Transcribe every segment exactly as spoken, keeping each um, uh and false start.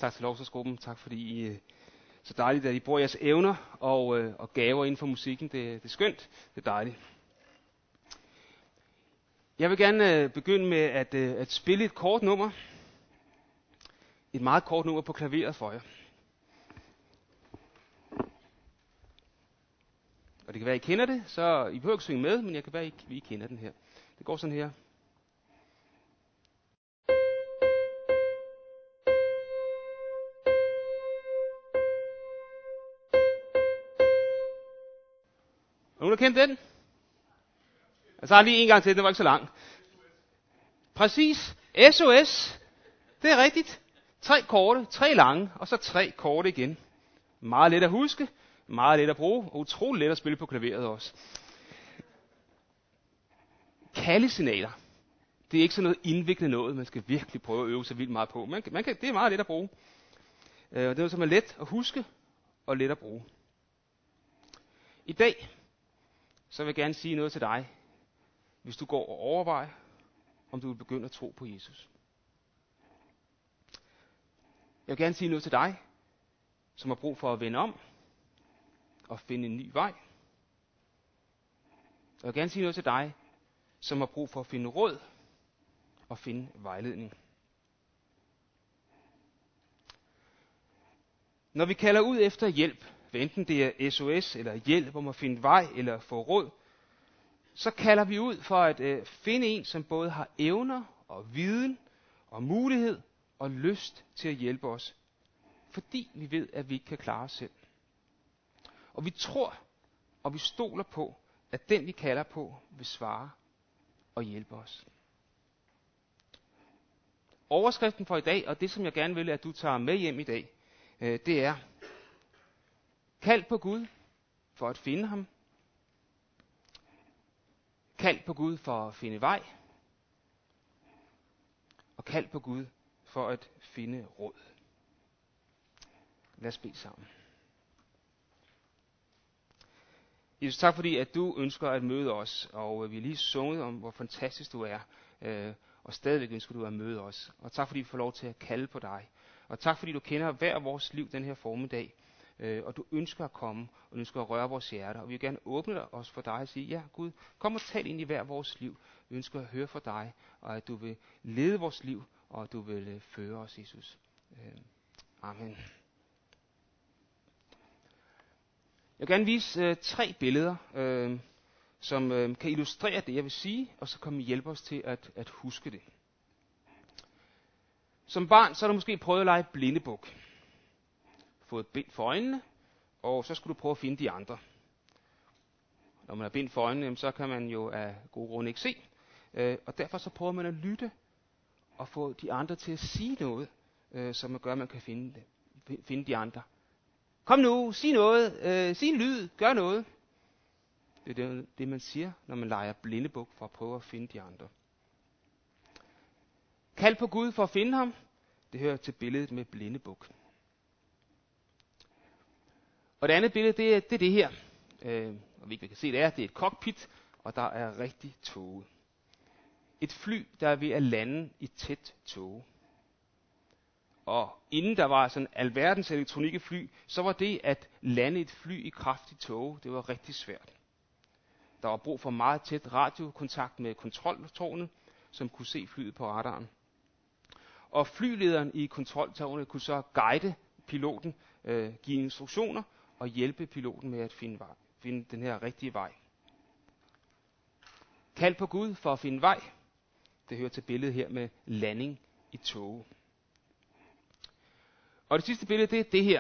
Tak til lovsagsgruppen. Tak fordi I øh, så dejligt, at I bruger jeres evner og, øh, og gaver inden for musikken. Det, det er skønt. Det er dejligt. Jeg vil gerne øh, begynde med at, øh, at spille et kort nummer. Et meget kort nummer på klaveret for jer. Og det kan være, at I kender det, så I behøver ikke synge med, men jeg kan være, at I, I kender den her. Det går sådan her. Har nogen kendt den? Jeg tager lige en gang til, den var ikke så lang. Præcis. S O S. Det er rigtigt. Tre korte, tre lange, og så tre korte igen. Meget let at huske, meget let at bruge, og utrolig let at spille på klaveret også. Kaldesignaler. Det er ikke sådan noget indviklet noget, man skal virkelig prøve at øve sig vildt meget på. Man kan, man kan, det er meget let at bruge. Og det er noget, som er let at huske, og let at bruge. I dag, så vil jeg gerne sige noget til dig, hvis du går og overvejer, om du vil begynde at tro på Jesus. Jeg vil gerne sige noget til dig, som har brug for at vende om og finde en ny vej. Jeg vil gerne sige noget til dig, som har brug for at finde råd og finde vejledning. Når vi kalder ud efter hjælp, hvad enten det er S O S eller hjælp om at finde vej eller få råd, så kalder vi ud for at øh, finde en, som både har evner og viden og mulighed og lyst til at hjælpe os. Fordi vi ved, at vi ikke kan klare os selv. Og vi tror, og vi stoler på, at den vi kalder på, vil svare og hjælpe os. Overskriften for i dag, og det som jeg gerne vil, at du tager med hjem i dag, øh, det er: kald på Gud for at finde ham. Kald på Gud for at finde vej. Og kald på Gud for at finde råd. Lad os bede sammen. Jesus, tak fordi, at du ønsker at møde os, og vi har lige sunget om, hvor fantastisk du er, og stadigvæk ønsker du at møde os. Og tak fordi vi får lov til at kalde på dig. Og tak fordi du kender hver vores liv den her formiddag, og du ønsker at komme, og du ønsker at røre vores hjerter. Og vi vil gerne åbne os for dig og sige: ja Gud, kom og tal ind i hver vores liv. Vi ønsker at høre fra dig, og at du vil lede vores liv, og at du vil føre os, Jesus. Amen. Jeg vil gerne vise øh, tre billeder, øh, som øh, kan illustrere det, jeg vil sige, og så kan I hjælpe os til at, at huske det. Som barn, så har du måske prøvet at lege blindebuk. Fået bind for øjnene, og så skulle du prøve at finde de andre. Når man har bind for øjnene, så kan man jo af gode grunde ikke se, øh, og derfor så prøver man at lytte og få de andre til at sige noget, øh, som gør, at man kan finde, det, finde de andre. Kom nu, sig noget, øh, sig en lyd, gør noget. Det er det, det, man siger, når man leger blindebuk for at prøve at finde de andre. Kald på Gud for at finde ham. Det hører til billedet med blindebuk. Og det andet billede, det er det, er det her. Øh, og vi kan se, det er, det er et cockpit, og der er rigtig tåge. Et fly, der er ved at lande i tæt tåge. Og inden der var sådan alverdens elektronik i fly, så var det at lande et fly i kraftig tåge, det var rigtig svært. Der var brug for meget tæt radiokontakt med kontroltårnet, som kunne se flyet på radaren. Og flylederen i kontroltårnet kunne så guide piloten, øh, give instruktioner og hjælpe piloten med at finde, vej, finde den her rigtige vej. Kald på Gud for at finde vej. Det hører til billedet her med landing i tåge. Og det sidste billede, det er det her.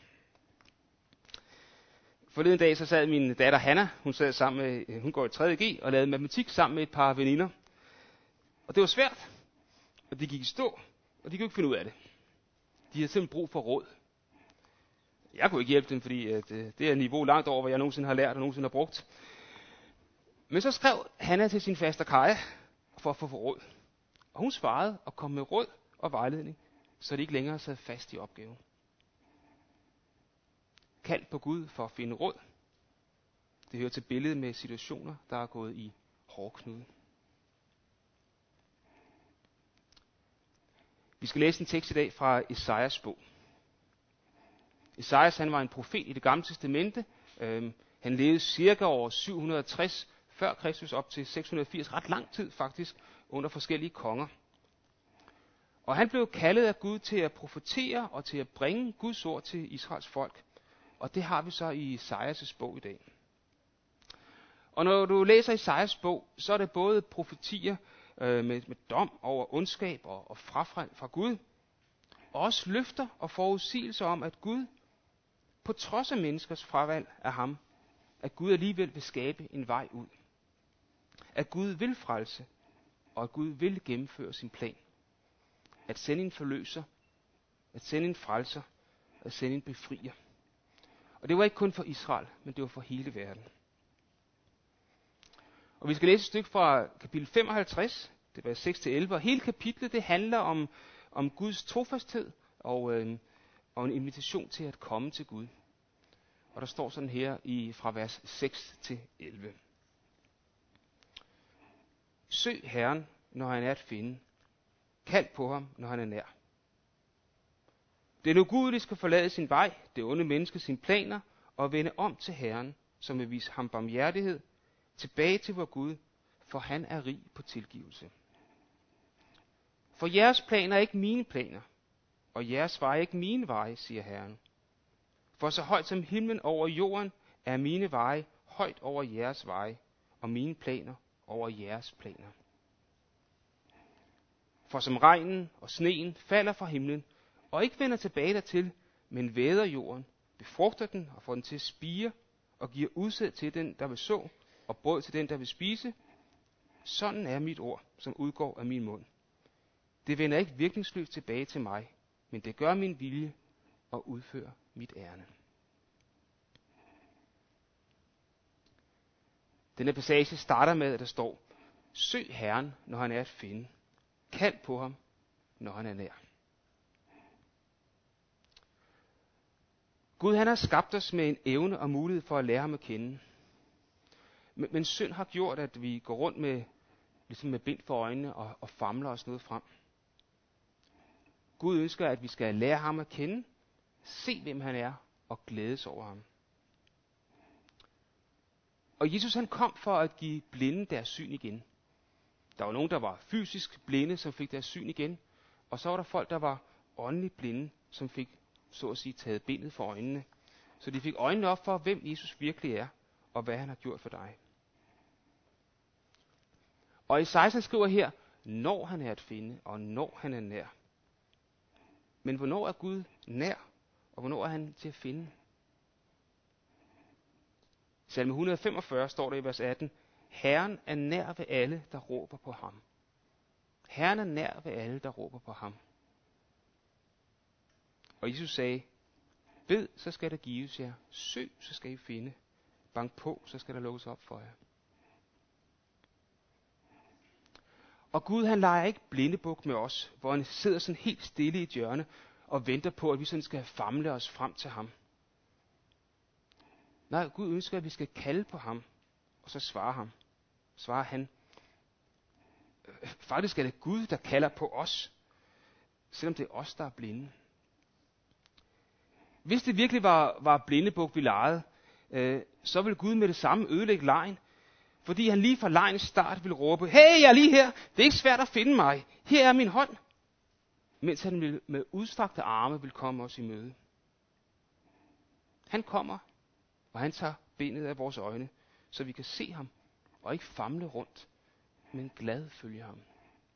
Forleden dag så sad min datter Hanna, hun sad sammen med, hun går i tredje G og lavede matematik sammen med et par veninder. Og det var svært, og de gik i stå, og de kunne ikke finde ud af det. De havde simpelthen brug for råd. Jeg kunne ikke hjælpe dem, fordi at, øh, det er niveau langt over, hvad jeg nogensinde har lært og nogensinde har brugt. Men så skrev Hanna til sin faster Kaja for at få råd. Og hun svarede og kom med råd og vejledning, så de ikke længere sad fast i opgaven. Kald på Gud for at finde råd. Det hører til billedet med situationer, der er gået i hårdknude. Vi skal læse en tekst i dag fra Esajas bog. Esajas, han var en profet i det gamle testamente. Øhm, han levede cirka år syv hundrede og tres før Kristus op til seks hundrede og firs, ret lang tid faktisk, under forskellige konger. Og han blev kaldet af Gud til at profetere og til at bringe Guds ord til Israels folk. Og det har vi så i Esajas bog i dag. Og når du læser Esajas bog, så er det både profetier øh, med, med dom over ondskab og, og frafald fra Gud, og også løfter og forudsigelser om, at Gud, på trods af menneskers fravalg af ham, at Gud alligevel vil skabe en vej ud. At Gud vil frelse, og at Gud vil gennemføre sin plan. At sende en forløser, at sende en frelser, at sende en befrier. Og det var ikke kun for Israel, men det var for hele verden. Og vi skal læse et stykke fra kapitel femoghalvtreds, det var seks til elleve, og hele kapitlet det handler om, om Guds trofasthed og, øh, og en invitation til at komme til Gud. Og der står sådan her i, fra vers seks til elleve. Søg Herren, når han er at finde. Kald på ham, når han er nær. Den ugudelige skal forlade sin vej, det onde menneske sine planer, og vende om til Herren, som vil vise ham barmhjertighed, tilbage til vor Gud, for han er rig på tilgivelse. For jeres planer er ikke mine planer, og jeres veje er ikke mine veje, siger Herren. For så højt som himlen over jorden, er mine veje højt over jeres veje, og mine planer over jeres planer. For som regnen og sneen falder fra himlen, og ikke vender tilbage dertil, men væder jorden, befrugter den og får den til at spire, og giver udsæd til den, der vil så, og brød til den, der vil spise, sådan er mit ord, som udgår af min mund. Det vender ikke virkningsløst tilbage til mig, men det gør min vilje og udfører mit ærne. Denne passage starter med, at der står, søg Herren, når han er at finde. Kald på ham, når han er nær. Gud han har skabt os med en evne og mulighed for at lære ham at kende. Men, men synd har gjort, at vi går rundt med, ligesom med bind for øjnene og, og famler os noget frem. Gud ønsker, at vi skal lære ham at kende, se hvem han er og glædes over ham. Og Jesus han kom for at give blinde deres syn igen. Der var nogen, der var fysisk blinde, som fik deres syn igen. Og så var der folk, der var åndeligt blinde, som fik, så at sige, taget bindet for øjnene. Så de fik øjnene op for, hvem Jesus virkelig er, og hvad han har gjort for dig. Og Esajas skriver her, når han er at finde, og når han er nær. Men hvornår er Gud nær, og hvornår er han til at finde? I salme et hundrede og femogfyrre står der i vers atten, Herren er nær ved alle, der råber på ham. Herren er nær ved alle, der råber på ham. Og Jesus sagde, bed, så skal der gives jer. Søg, så skal I finde. Bank på, så skal der lukkes op for jer. Og Gud han leger ikke blindebuk med os, hvor han sidder sådan helt stille i et hjørne og venter på, at vi sådan skal famle os frem til ham. Nej, Gud ønsker, at vi skal kalde på ham, og så svare ham. Svarer han. Faktisk er det Gud, der kalder på os, selvom det er os, der er blinde. Hvis det virkelig var, var blindebuk, vi legede, øh, så ville Gud med det samme ødelægge legen, fordi han lige fra legens start ville råbe, hey, jeg er lige her, det er ikke svært at finde mig, her er min hånd, mens han ville, med udstrakte arme vil komme os i møde. Han kommer, og han tager bindet af vores øjne, så vi kan se ham, og ikke famle rundt, men glad følge ham.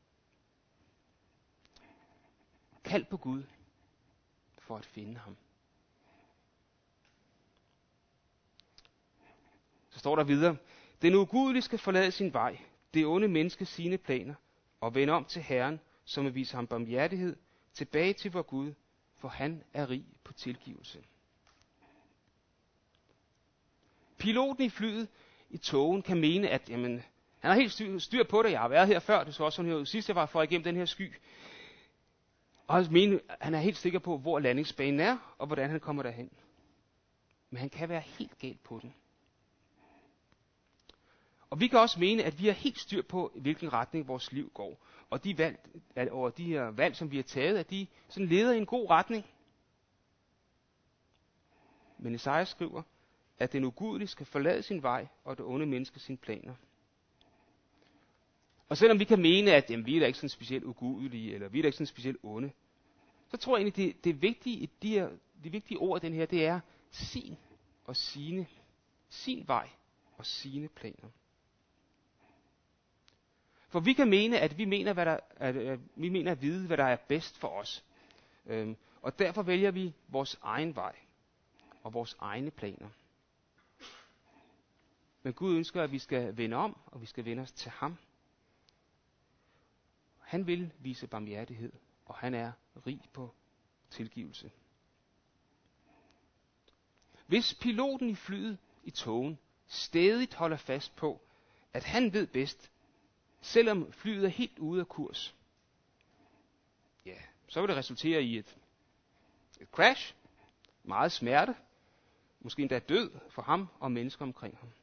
Kald på Gud, for at finde ham. Så står der videre, den ugudelige skal forlade sin vej, det onde menneske sine planer, og vende om til Herren, som vil vise ham barmhjertighed, tilbage til vor Gud, for han er rig på tilgivelse. Piloten i flyet i togen kan mene, at jamen, han har helt styr, styr på det. Jeg har været her før, det så også sådan her ud sidst, jeg var for igennem den her sky. Og han, mener, han er helt sikker på, hvor landingsbanen er, og hvordan han kommer derhen. Men han kan være helt galt på den. Og vi kan også mene, at vi har helt styr på, i hvilken retning vores liv går. Og de valg, over de her valg, som vi har taget, at de sådan leder i en god retning. Men Esajas skriver, at den ugudelige skal forlade sin vej, og det onde menneske sine planer. Og selvom vi kan mene, at jamen, vi er da ikke sådan specielt ugudelige, eller vi er da ikke sådan specielt onde, så tror jeg egentlig, det, det vigtige i de, her, de vigtige ord i den her, det er sin og sine, sin vej og sine planer. For vi kan mene, at vi mener, hvad der, at, at vi mener at vide, hvad der er bedst for os. Øhm, og derfor vælger vi vores egen vej og vores egne planer. Men Gud ønsker, at vi skal vende om, og vi skal vende os til ham. Han vil vise barmhjertighed, og han er rig på tilgivelse. Hvis piloten i flyet i togen stædigt holder fast på, at han ved bedst, selvom flyet er helt ude af kurs, ja, så vil det resultere i et, et crash, meget smerte, måske endda død for ham og mennesker omkring ham.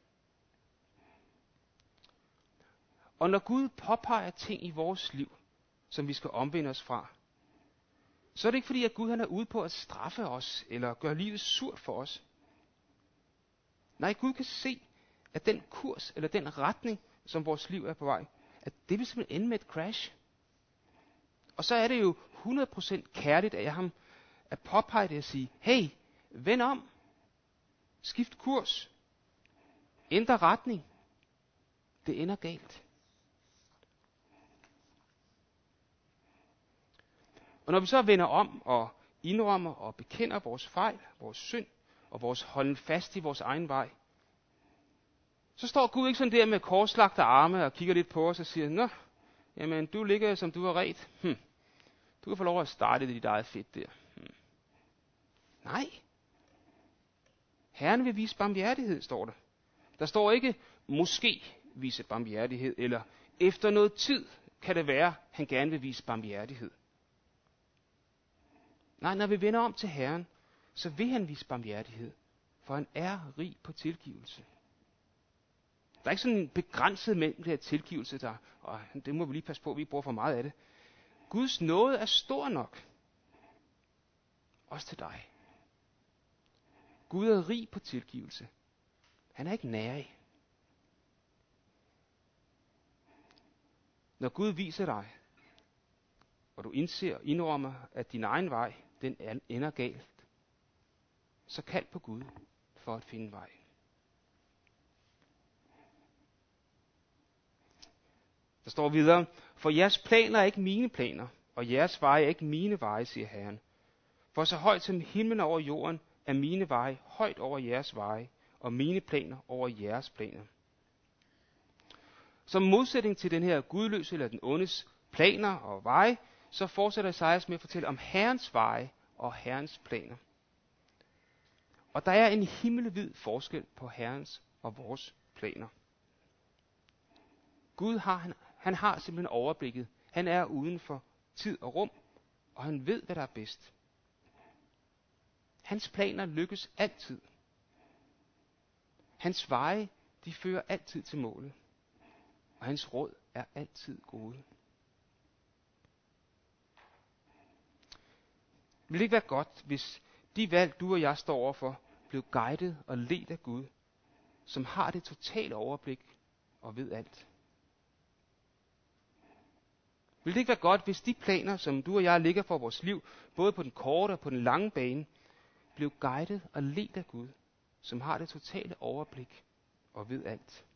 Og når Gud påpeger ting i vores liv, som vi skal omvende os fra, så er det ikke fordi, at Gud han er ude på at straffe os, eller gøre livet surt for os. Nej, Gud kan se, at den kurs, eller den retning, som vores liv er på vej, at det vil simpelthen ende med et crash. Og så er det jo hundrede procent kærligt af ham at påpege det og sige, hey, vend om, skift kurs, ændre retning, det ender galt. Og når vi så vender om og indrømmer og bekender vores fejl, vores synd og vores holden fast i vores egen vej, så står Gud ikke sådan der med korslagte arme og kigger lidt på os og siger, nå, jamen du ligger som du har ret. Hm. Du kan få lov at starte dit eget fedt der. Hm. Nej. Herren vil vise barmhjertighed, står der. Der står ikke, måske vise barmhjertighed, eller efter noget tid kan det være, han gerne vil vise barmhjertighed. Nej, når vi vender om til Herren, så vil han vise barmhjertighed, for han er rig på tilgivelse. Der er ikke sådan en begrænset mængde af tilgivelse, der, og det må vi lige passe på, vi bruger for meget af det. Guds nåde er stor nok. Også til dig. Gud er rig på tilgivelse. Han er ikke nærig. Når Gud viser dig, og du indser og indrømmer, at din egen vej, den ender galt, så kald på Gud for at finde vej. Der står videre, for jeres planer er ikke mine planer, og jeres veje er ikke mine veje, siger Herren. For så højt som himlen over jorden, er mine veje højt over jeres veje, og mine planer over jeres planer. Som modsætning til den her gudløse eller den ondes planer og veje, så fortsætter Esajas med at fortælle om Herrens veje og Herrens planer. Og der er en himmelvid forskel på Herrens og vores planer. Gud har, han, han har simpelthen overblikket. Han er uden for tid og rum, og han ved, hvad der er bedst. Hans planer lykkes altid. Hans veje, de fører altid til målet. Og hans råd er altid gode. Vil det ikke være godt, hvis de valg, du og jeg står overfor, blev guidet og ledt af Gud, som har det totale overblik og ved alt? Vil det ikke være godt, hvis de planer, som du og jeg ligger for vores liv, både på den korte og på den lange bane, blev guidet og ledt af Gud, som har det totale overblik og ved alt?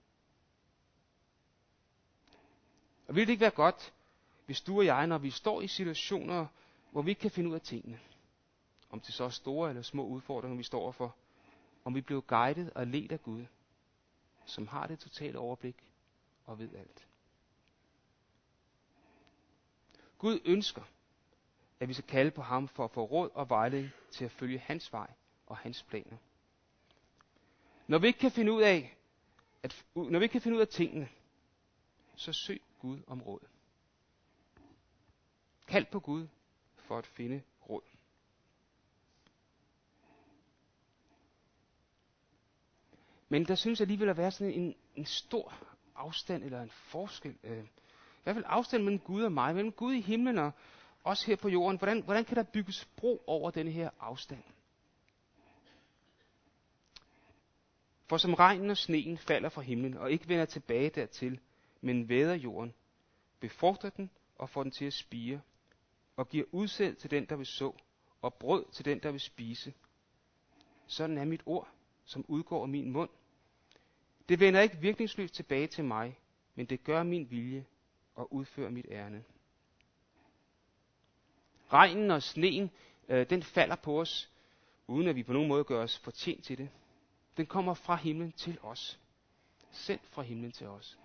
Og vil det ikke være godt, hvis du og jeg, når vi står i situationer, hvor vi ikke kan finde ud af tingene, om det så er store eller små udfordringer, vi står overfor, om vi bliver guidet og ledt af Gud, som har det totale overblik og ved alt? Gud ønsker, at vi skal kalde på ham for at få råd og vejledning til at følge hans vej og hans planer. Når vi ikke kan finde ud af, at, når vi ikke kan finde ud af tingene, så søg Gud om råd. Kald på Gud for at finde råd. Men der synes alligevel at være sådan en, en stor afstand eller en forskel. Øh, I hvert fald afstand mellem Gud og mig, mellem Gud i himlen og os her på jorden. Hvordan, hvordan kan der bygges bro over denne her afstand? For som regnen og sneen falder fra himlen og ikke vender tilbage dertil, men væder jorden, befrugter den og får den til at spire, og giver udsæd til den, der vil så, og brød til den, der vil spise. Sådan er mit ord, som udgår af min mund. Det vender ikke virkningsløst tilbage til mig, men det gør min vilje og udfører mit ærne. Regnen og sneen, øh, den falder på os, uden at vi på nogen måde gør os fortjent til det. Den kommer fra himlen til os. Sendt fra himlen til os.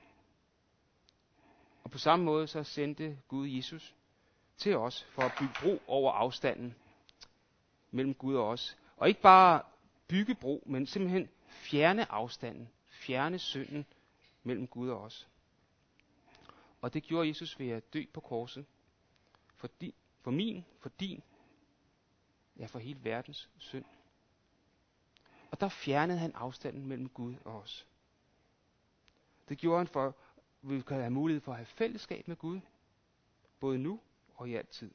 Og på samme måde så sendte Gud Jesus til os for at bygge bro over afstanden mellem Gud og os. Og ikke bare bygge bro, men simpelthen fjerne afstanden, fjerne synden mellem Gud og os. Og det gjorde Jesus ved at dø på korset. For, din, for min, for din, ja for hele verdens synd. Og der fjernede han afstanden mellem Gud og os. Det gjorde han for, at vi kan have mulighed for at have fællesskab med Gud, både nu og i altid.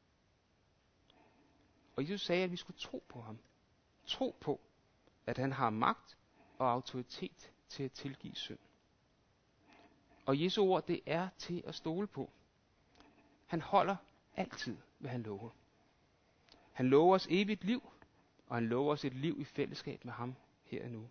Og Jesus sagde, at vi skulle tro på ham. Tro på, at han har magt og autoritet til at tilgive synd. Og Jesu ord, det er til at stole på. Han holder altid, hvad han lover. Han lover os evigt liv, og han lover os et liv i fællesskab med ham her og nu.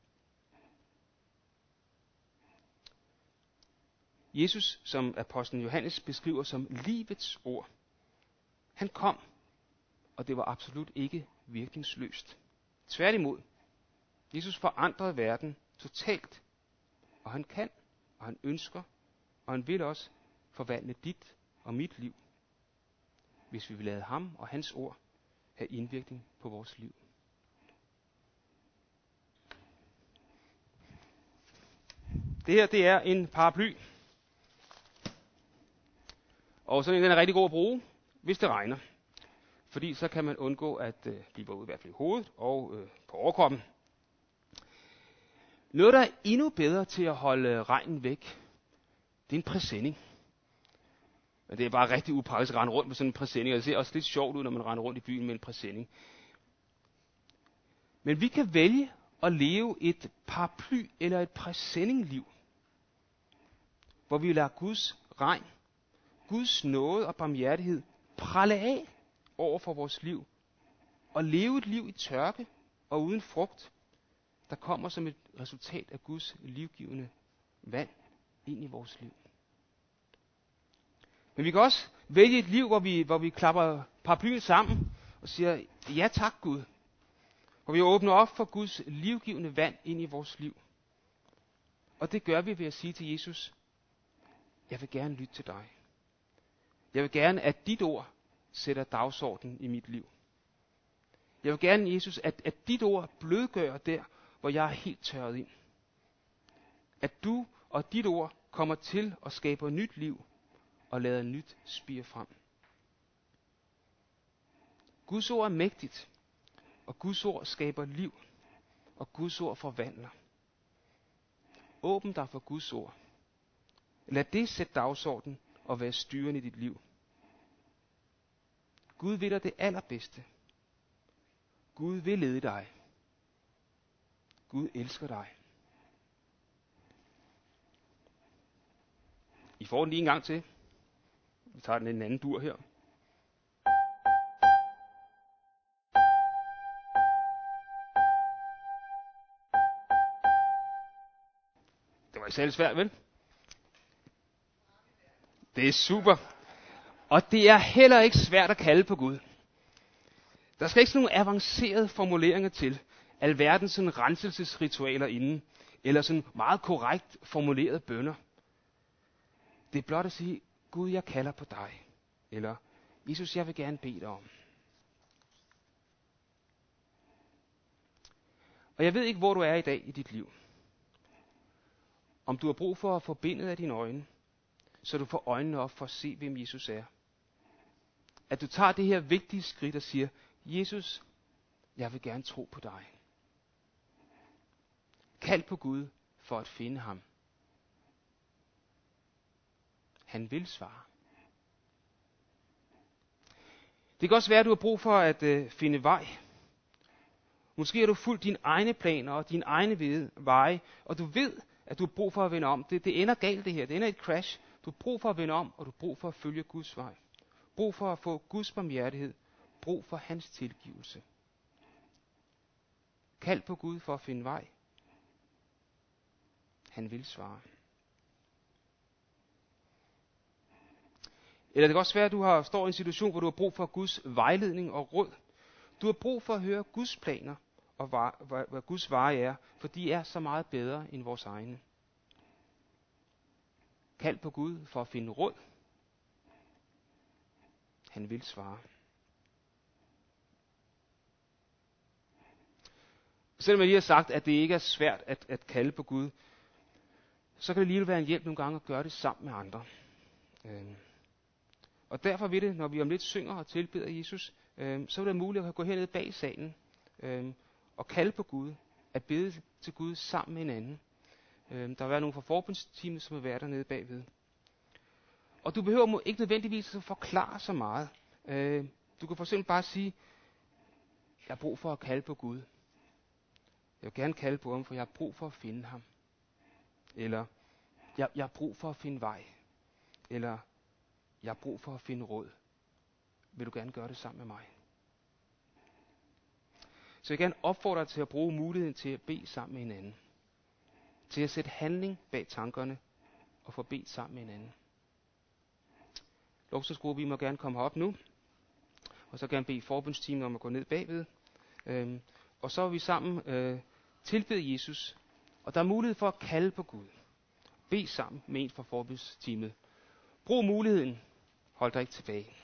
Jesus, som apostlen Johannes beskriver som livets ord, han kom, og det var absolut ikke virkningsløst. Tværtimod, Jesus forandrede verden totalt, og han kan, og han ønsker, og han vil også forvandle dit og mit liv, hvis vi vil lade ham og hans ord have indvirkning på vores liv. Det her, det er en paraply. Og sådan en, den er rigtig god at bruge, hvis det regner. Fordi så kan man undgå at øh, blive våd i hvert fald i hovedet og øh, på overkroppen. Noget, der er endnu bedre til at holde regnen væk, det er en præsending. Men det er bare rigtig upraktisk at rende rundt med sådan en præsending, og det ser også lidt sjovt ud, når man render rundt i byen med en præsending. Men vi kan vælge at leve et paraply eller et præsendingliv, hvor vi lader Guds regn, Guds nåde og barmhjertighed pralle af over for vores liv, og leve et liv i tørke og uden frugt, der kommer som et resultat af Guds livgivende vand ind i vores liv. Men vi kan også vælge et liv, hvor vi, hvor vi klapper paraplyen sammen og siger, ja tak Gud. Hvor vi åbner op for Guds livgivende vand ind i vores liv. Og det gør vi ved at sige til Jesus, jeg vil gerne lytte til dig. Jeg vil gerne, at dit ord sætter dagsordenen i mit liv. Jeg vil gerne, Jesus, at, at dit ord blødgør der, hvor jeg er helt tørret ind. At du og dit ord kommer til at skabe nyt liv og lader nyt spire frem. Guds ord er mægtigt, og Guds ord skaber liv, og Guds ord forvandler. Åbn dig for Guds ord. Lad det sætte dagsordenen og være styrende i dit liv. Gud vil dig det allerbedste. Gud vil lede dig. Gud elsker dig. I får den lige en gang til. Vi tager den en anden dur her. Det var ikke særlig svært, vel? Det er super. Og det er heller ikke svært at kalde på Gud. Der skal ikke sådan nogle avancerede formuleringer til. Alverdens sådan renselsesritualer inden. Eller sådan meget korrekt formulerede bønner. Det er blot at sige, Gud, jeg kalder på dig. Eller, Jesus, jeg vil gerne bede dig om. Og jeg ved ikke, hvor du er i dag i dit liv. Om du har brug for at forbinde af dine øjne, så du får øjnene op for at se, hvem Jesus er. At du tager det her vigtige skridt og siger, Jesus, jeg vil gerne tro på dig. Kald på Gud for at finde ham. Han vil svare. Det kan også være, at du har brug for at øh, finde vej. Måske har du fulgt dine egne planer og dine egne veje, og du ved, at du har brug for at vende om. Det, det ender galt det her. Det ender i et crash. Du har brug for at vende om, og du har brug for at følge Guds vej. Brug for at få Guds barmhjertighed. Brug for hans tilgivelse. Kald på Gud for at finde vej. Han vil svare. Eller det kan også være, at du har, står i en situation, hvor du har brug for Guds vejledning og råd. Du har brug for at høre Guds planer og hvad, hvad Guds veje er, for de er så meget bedre end vores egne. Kald på Gud for at finde råd. Han vil svare. Selvom jeg lige har sagt, at det ikke er svært at, at kalde på Gud, så kan det lige være en hjælp nogle gange at gøre det sammen med andre. Øhm. Og derfor vil det, når vi om lidt synger og tilbeder Jesus, øhm, så er det muligt at gå herned bag salen øhm, og kalde på Gud, at bede til Gud sammen med hinanden. Øhm, der vil være nogle fra forbundsteamet, som vil være dernede bagved. Og du behøver ikke nødvendigvis at forklare så meget. Øh, du kan for eksempel bare sige, jeg har brug for at kalde på Gud. Jeg vil gerne kalde på ham, for jeg har brug for at finde ham. Eller, jeg, jeg har brug for at finde vej. Eller, jeg har brug for at finde råd. Vil du gerne gøre det sammen med mig? Så jeg vil gerne opfordre dig til at bruge muligheden til at bede sammen med hinanden. Til at sætte handling bag tankerne og få bedt sammen med hinanden. Lovsagsgruppe, vi må gerne komme herop nu. Og så gerne bede forbundsteamet om at gå ned bagved. Øhm, og så er vi sammen øh, tilbede Jesus. Og der er mulighed for at kalde på Gud. Bed sammen med en fra forbundsteamet. Brug muligheden. Hold dig ikke tilbage.